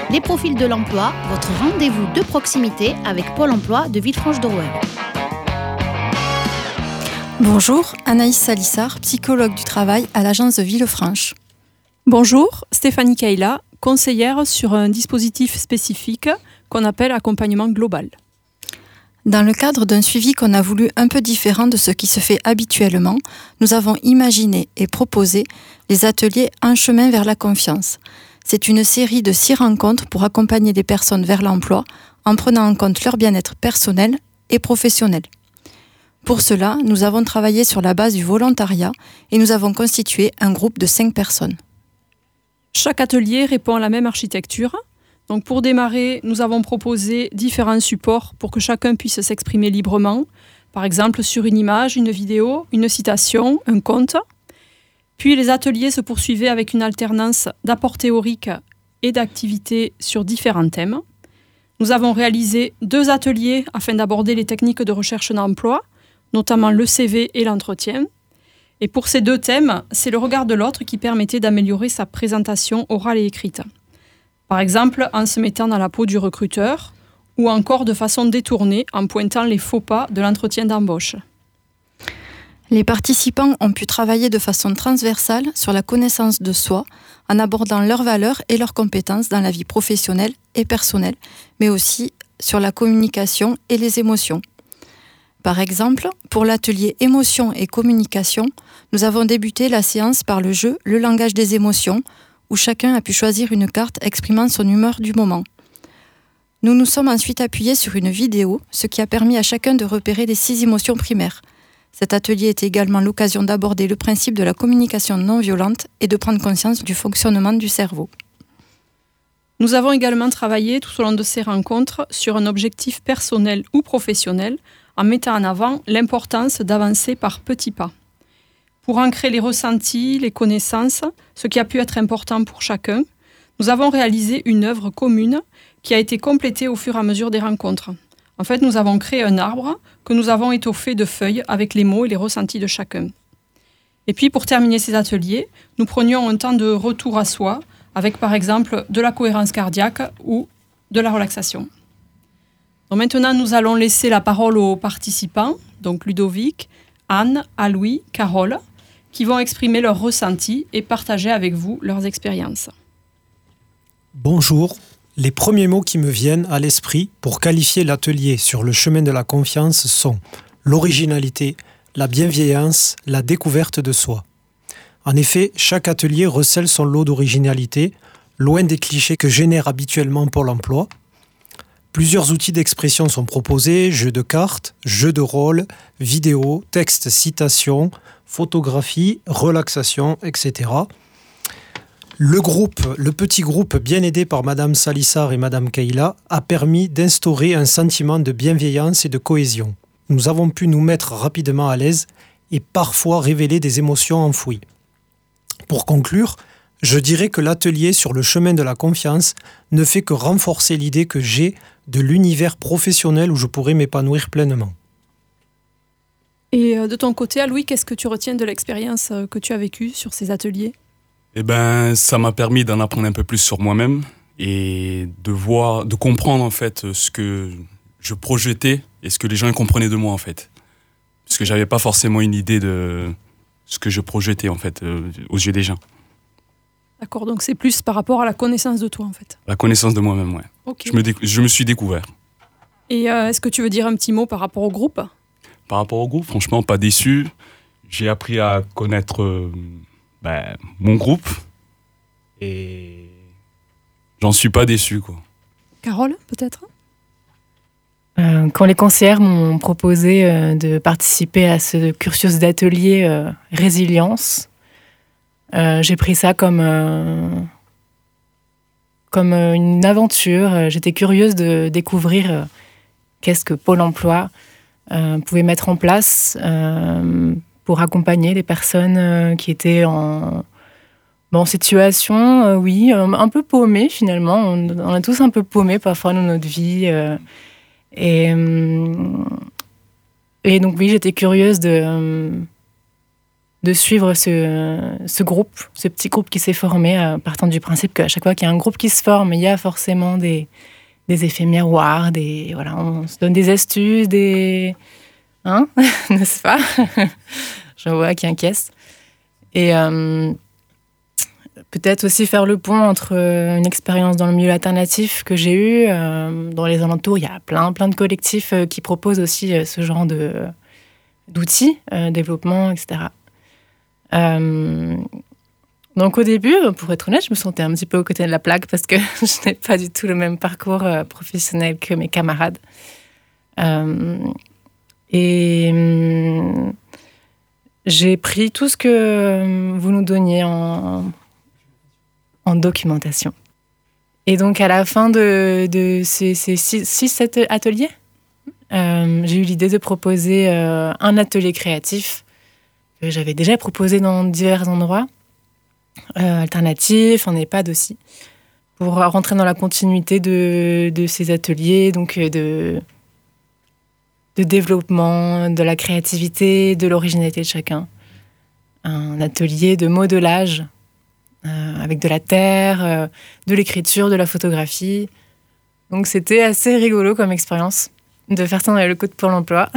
Les profils de l'emploi, votre rendez-vous de proximité avec Pôle emploi de Villefranche-de-Rouergue. Bonjour, Anaïs Salissard, psychologue du travail à l'agence de Villefranche. Bonjour, Stéphanie Kaila, conseillère sur un dispositif spécifique qu'on appelle accompagnement global. Dans le cadre d'un suivi qu'on a voulu un peu différent de ce qui se fait habituellement, nous avons imaginé et proposé les ateliers Un chemin vers la confiance. C'est une série de 6 rencontres pour accompagner les personnes vers l'emploi en prenant en compte leur bien-être personnel et professionnel. Pour cela, nous avons travaillé sur la base du volontariat et nous avons constitué un groupe de 5 personnes. Chaque atelier répond à la même architecture. Donc pour démarrer, nous avons proposé différents supports pour que chacun puisse s'exprimer librement, par exemple sur une image, une vidéo, une citation, un conte. Puis les ateliers se poursuivaient avec une alternance d'apports théoriques et d'activités sur différents thèmes. Nous avons réalisé 2 ateliers afin d'aborder les techniques de recherche d'emploi, notamment le CV et l'entretien. Et pour ces 2 thèmes, c'est le regard de l'autre qui permettait d'améliorer sa présentation orale et écrite. Par exemple, en se mettant dans la peau du recruteur, ou encore de façon détournée en pointant les faux pas de l'entretien d'embauche. Les participants ont pu travailler de façon transversale sur la connaissance de soi, en abordant leurs valeurs et leurs compétences dans la vie professionnelle et personnelle, mais aussi sur la communication et les émotions. Par exemple, pour l'atelier émotions et communication, nous avons débuté la séance par le jeu Le langage des émotions, où chacun a pu choisir une carte exprimant son humeur du moment. Nous nous sommes ensuite appuyés sur une vidéo, ce qui a permis à chacun de repérer les 6 émotions primaires. Cet atelier était également l'occasion d'aborder le principe de la communication non violente et de prendre conscience du fonctionnement du cerveau. Nous avons également travaillé tout au long de ces rencontres sur un objectif personnel ou professionnel en mettant en avant l'importance d'avancer par petits pas. Pour ancrer les ressentis, les connaissances, ce qui a pu être important pour chacun, nous avons réalisé une œuvre commune qui a été complétée au fur et à mesure des rencontres. En fait, nous avons créé un arbre que nous avons étoffé de feuilles avec les mots et les ressentis de chacun. Et puis, pour terminer ces ateliers, nous prenions un temps de retour à soi, avec par exemple de la cohérence cardiaque ou de la relaxation. Donc maintenant, nous allons laisser la parole aux participants, donc Ludovic, Anne, Aloïs, Carole, qui vont exprimer leurs ressentis et partager avec vous leurs expériences. Bonjour, les premiers mots qui me viennent à l'esprit pour qualifier l'atelier sur le chemin de la confiance sont l'originalité, la bienveillance, la découverte de soi. En effet, chaque atelier recèle son lot d'originalité, loin des clichés que génère habituellement Pôle emploi. Plusieurs outils d'expression sont proposés, jeux de cartes, jeux de rôle, vidéos, textes, citations, photographies, relaxation, etc. Le petit groupe bien aidé par Madame Salissard et Madame Kaila a permis d'instaurer un sentiment de bienveillance et de cohésion. Nous avons pu nous mettre rapidement à l'aise et parfois révéler des émotions enfouies. Pour conclure, je dirais que l'atelier sur le chemin de la confiance ne fait que renforcer l'idée que j'ai de l'univers professionnel où je pourrais m'épanouir pleinement. Et de ton côté, Aloïs, qu'est-ce que tu retiens de l'expérience que tu as vécue sur ces ateliers ? Ça m'a permis d'en apprendre un peu plus sur moi-même et de comprendre en fait ce que je projetais et ce que les gens comprenaient de moi en fait. Parce que j'avais pas forcément une idée de ce que je projetais en fait aux yeux des gens. D'accord, donc c'est plus par rapport à la connaissance de toi en fait. La connaissance de moi-même, ouais. Okay. Je me suis découvert. Et est-ce que tu veux dire un petit mot par rapport au groupe ? Par rapport au groupe, franchement, pas déçu. J'ai appris à connaître mon groupe et j'en suis pas déçu, quoi. Carole, peut-être ? Quand les conseillères m'ont proposé de participer à ce cursus d'atelier résilience, j'ai pris ça comme une aventure. J'étais curieuse de découvrir qu'est-ce que Pôle emploi pouvait mettre en place pour accompagner les personnes qui étaient en situation, un peu paumées finalement. On est tous un peu paumés parfois dans notre vie. Et donc oui, j'étais curieuse de de suivre ce groupe, ce petit groupe qui s'est formé, partant du principe qu'à chaque fois qu'il y a un groupe qui se forme, il y a forcément des effets miroirs, voilà, on se donne des astuces, n'est-ce pas? Je vois qui encaisse. Et peut-être aussi faire le pont entre une expérience dans le milieu alternatif que j'ai eue. Dans les alentours, il y a plein de collectifs qui proposent aussi ce genre d'outils, développement, etc. Donc au début, pour être honnête, je me sentais un petit peu aux côtés de la plaque parce que je n'ai pas du tout le même parcours professionnel que mes camarades. J'ai pris tout ce que vous nous donniez en documentation. Et donc, à la fin de ces 6-7 ateliers, j'ai eu l'idée de proposer un atelier créatif que j'avais déjà proposé dans divers endroits, alternatifs, en EHPAD aussi, pour rentrer dans la continuité de ces ateliers, donc de développement, de la créativité, de l'originalité de chacun. Un atelier de modelage avec de la terre, de l'écriture, de la photographie. Donc c'était assez rigolo comme expérience de faire ça dans les locaux de Pôle emploi.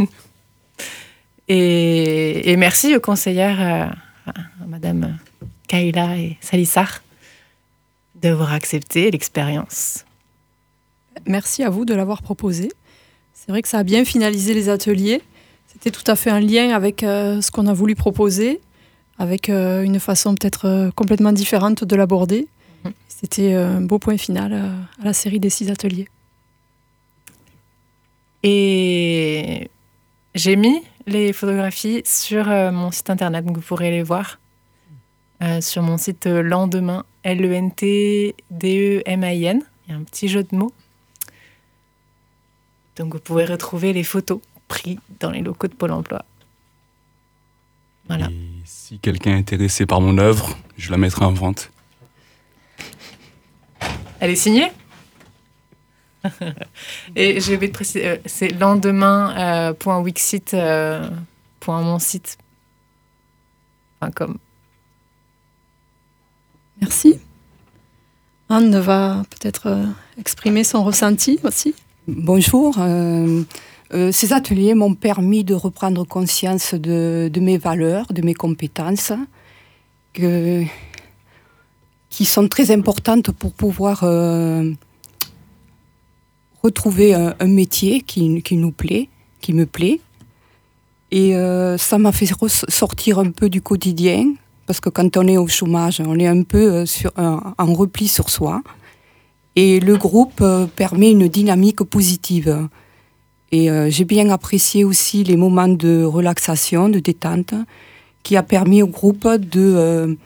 et merci aux conseillères, à Madame Kayla et Salissar, d'avoir accepté l'expérience. Merci à vous de l'avoir proposé. C'est vrai que ça a bien finalisé les ateliers. C'était tout à fait un lien avec ce qu'on a voulu proposer, avec une façon peut-être complètement différente de l'aborder. C'était un beau point final à la série des 6 ateliers. Et j'ai mis les photographies sur mon site internet, donc vous pourrez les voir sur mon site Lendemain, LENTDEMAIN. Il y a un petit jeu de mots. Donc vous pouvez retrouver les photos prises dans les locaux de Pôle emploi. Voilà. Et si quelqu'un est intéressé par mon œuvre, je la mettrai en vente. Elle est signée? Et je vais te préciser, c'est lendemain.wixsite.monsite.com. Merci. Anne va peut-être exprimer son ressenti aussi. Bonjour. Ces ateliers m'ont permis de reprendre conscience de mes valeurs, de mes compétences, qui sont très importantes pour pouvoir retrouver un métier qui nous plaît, qui me plaît. Et ça m'a fait sortir un peu du quotidien, parce que quand on est au chômage, on est un peu en repli sur soi. Et le groupe permet une dynamique positive. Et j'ai bien apprécié aussi les moments de relaxation, de détente, qui a permis au groupe de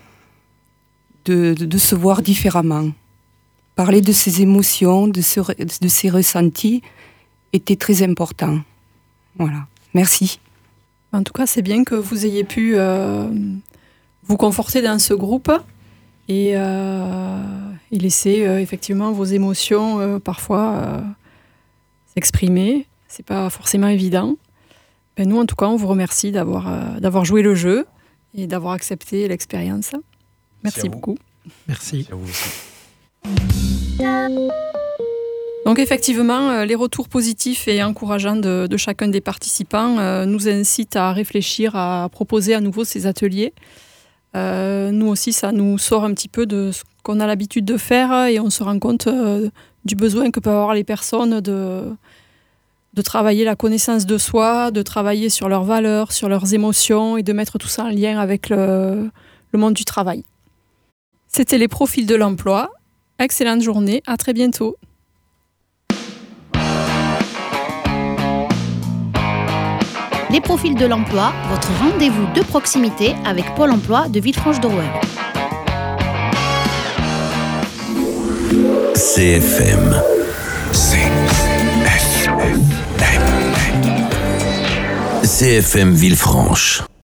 se voir différemment. Parler de ses émotions, de ses ressentis, était très important. Voilà, merci. En tout cas, c'est bien que vous ayez pu vous conforter dans ce groupe et laisser effectivement vos émotions parfois s'exprimer. C'est pas forcément évident. Nous, en tout cas, on vous remercie d'avoir joué le jeu et d'avoir accepté l'expérience. Merci beaucoup. Merci. À vous aussi. Donc effectivement, les retours positifs et encourageants de chacun des participants nous incitent à réfléchir, à proposer à nouveau ces ateliers. Nous aussi, ça nous sort un petit peu de ce qu'on a l'habitude de faire et on se rend compte du besoin que peuvent avoir les personnes de travailler la connaissance de soi, de travailler sur leurs valeurs, sur leurs émotions et de mettre tout ça en lien avec le monde du travail. C'était les profils de l'emploi. Excellente journée, à très bientôt. Les profils de l'emploi, votre rendez-vous de proximité avec Pôle emploi de Villefranche-d'Rouergue. CFM. CFM Villefranche.